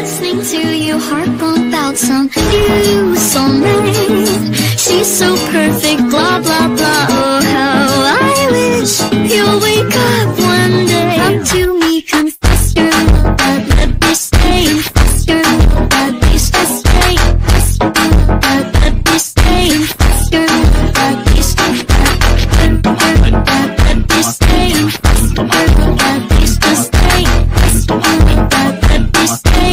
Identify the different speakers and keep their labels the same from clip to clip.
Speaker 1: listening to your heart pump out some new soulmate. She's so perfect, blah blah blah. Oh, how I wish you'll wake up one day. Come to me, confess your love, but let me stay. Confess your love, but please just stay. Confess your love, but let me stay. Confess your love, but please just stay. Let me stay. Confess your love, but please just stay. Confess your love, but let me stay.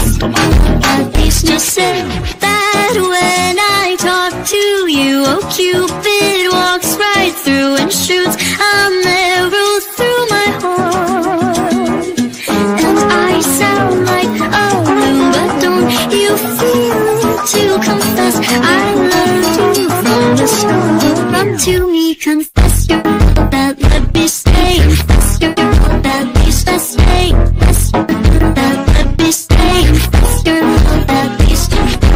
Speaker 1: At least you said that when I talk to you. Oh, Cupid walks right through and shoots an arrow through my heart. And I sound like a loon, but don't you feel it to confess I loved you from the start. Run to me, confess your love, that let me stay. Confess your love, that please just stay. Confess your love, that let me stay. Confess your love, that please just stay.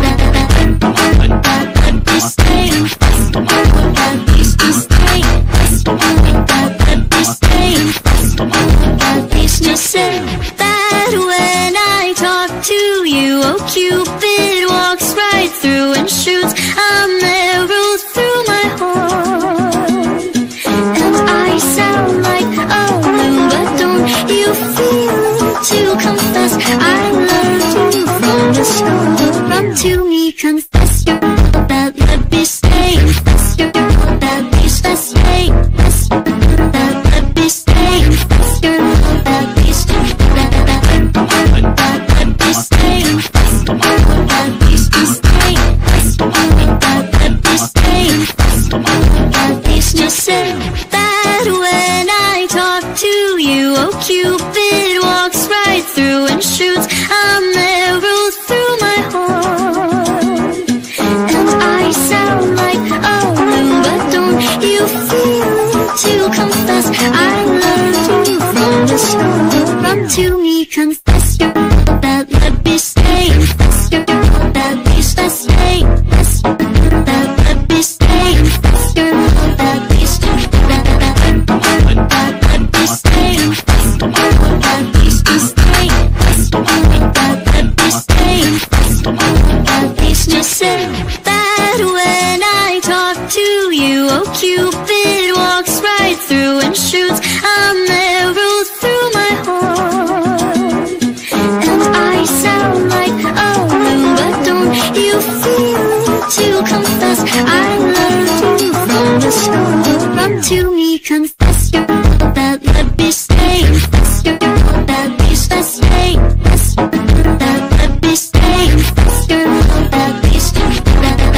Speaker 1: That let me stay. Confess your love, that please just stay. Confess your love, that let me stay. Confess your love, that please just stay. That when I talk to you, oh, Cupid walks right through and shoots an arrow through my heart. And I sound like a loon, but don't you feel it to confess I loved you from the start. Run to me, confess your love, that let me stay. Confess your love, that please just stay. Confess your love, that let me stay. Confess your love, that please just stay. That let me stay. Confess your love, that please just stay. Confess your love, that let me stay. Confess your love, that please just stay. That when I talk to you, oh, Cupid walks right through and shoots an arrow through my heart. And I sound like a loon, but don't you feel it to confess I loved you from the start. Run to me, confess your love, that let me stay. Confess your love, that please just stay. Confess your love, that let me stay. Confess your love, that please just stay. That let me stay. Confess your love, that please just stay. Confess your love, that let me stay. Confess your love, that please just stay. That when I talk to you, oh, Cupid walks right through and shoots an arrow through my heart. And I sound like a loon, but don't you feel it to confess I loved you from the start. Run to me, confess your love, that let me stay. Confess your love, that please just stay. Confess your love, that let me stay. Confess your love, that please just stay.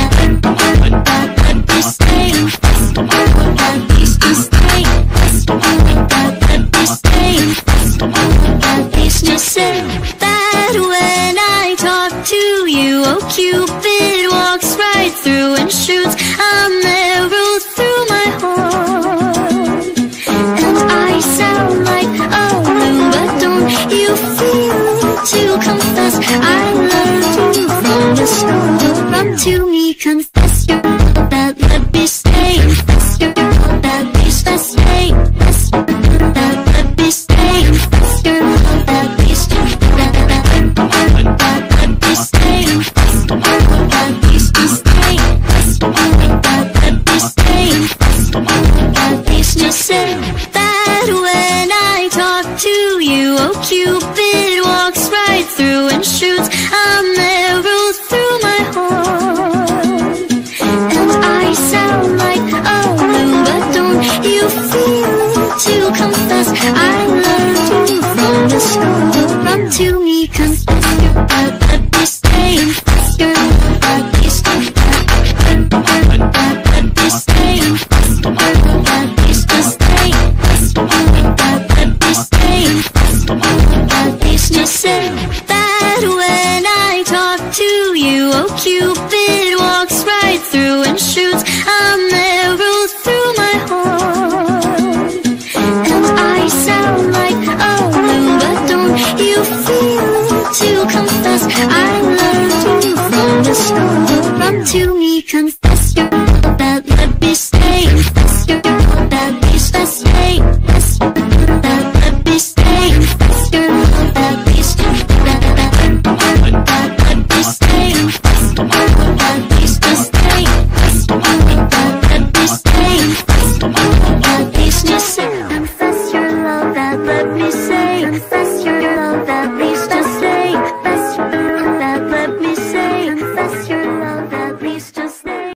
Speaker 1: That let me stay. Confess your love, that please just stay. Confess your love, that let me stay. Confess your love, that please just stay. That when I talk to you, oh, Cupid walks right through and shoots an arrow through my heart. And I sound like a loon, but don't you feel it to confess I loved you from the start. Run to me, confess your love, that let me stay. Confess your love, that please just stay. Confess your love, that let me stay. Confess your love, that please just stay. That let me stay. Confess your love, that please just stay. Confess your love, that let me stay. Confess your love, that please just stay. That when I talk to you, oh, Cupid walks right through and shoots an arrow through my heart. And I sound like a loon, but don't you feel it to confess I loved you from the start. Run to me, confess your love, let me stay. Confess your love, that please just stay. That let me stay. Confess your love, that please just stay. Confess your love, that let me stay. Confess your love, that please just stay. That when I talk to you, oh, Cupid walks right through and shoots an arrow through my heart. And I sound like a loon, but don't you feel it to confess I loved you from the start. Run to me, confess your love, that let me stay. Confess your love, that please just stay. Confess your love, that let me stay. Confess your love, that please just stay. At least just